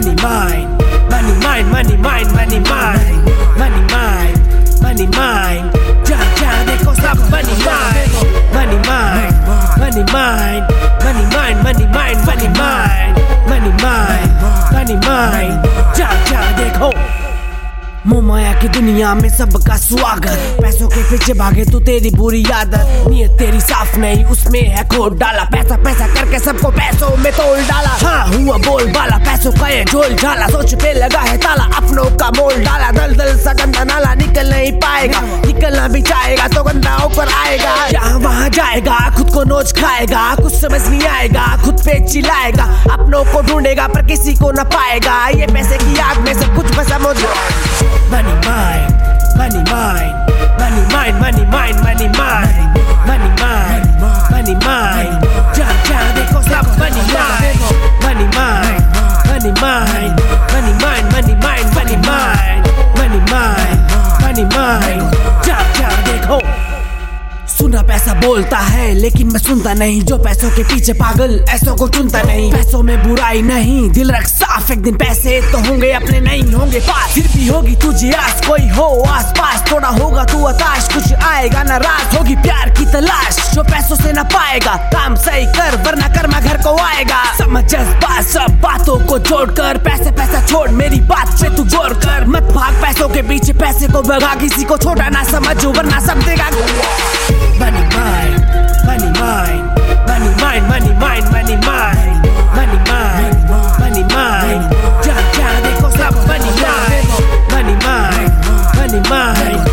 money mine, money mine, money mine, money mine, money mine, money mine. जहाँ देखो सब money mine, money mine, money mine, money mine, money mine, money mine, money mine, money mine. जहाँ देखो मोह माया की दुनिया में सबका स्वागत। पैसों के पीछे भागे तू तेरी बुरी आदत। नीयत तेरी साफ नहीं उसमें है खोट डाला। पैसा पैसा करके सबको पैसों में तोड़ डाला। हाँ हुआ बोल बाला पैसों का ये झोल झाला। सोच पे लगा है ताला अपनों का मोल डाला। दल दल सा गंदा नाला निकल नहीं पाएगा। निकलना भी चाहेगा तो गंदा ऊपर आएगा। यहाँ वहाँ जाएगा खुद को नोच खाएगा। कुछ समझ नहीं आएगा खुद पे चिल्लाएगा। अपनों को ढूंढेगा पर किसी को न पाएगा। ये पैसे की आग में सब कुछ बसा मौजूद। Money mine, money mine, money mine, money mine, money mine, money mine, money mine. जहाँ देखो सब money mine, money mine, money mine, money mine, money mine, money mine, money mine, money mine. जहाँ देखो सुना पैसा बोलता है लेकिन मैं सुनता नहीं। जो पैसों के पीछे पागल ऐसों को चुनता नहीं। पैसों में बुराई नहीं दिल रख साफ। एक दिन पैसे तो होंगे अपने नहीं होंगे पास। फिर भी होगी तुझे आस कोई हो आस पास। थोड़ा होगा तू हताश कुछ आएगा ना रात। होगी प्यार की तलाश जो पैसों से ना पाएगा। काम सही कर वरना कर्मा घर को आएगा। समझ जज्बा सब बातों को जोड़कर। पैसे पैसा छोड़ मेरी बात पे तू जोर कर। मत भाग पैसों के पीछे पैसे को भगा। किसी को छोटा ना समझो वरना सब देगा। Money mine, money mine, money mine, money mine, money mine, money mine, money mine. जहाँ देखो सब money mine, money mine, money mine.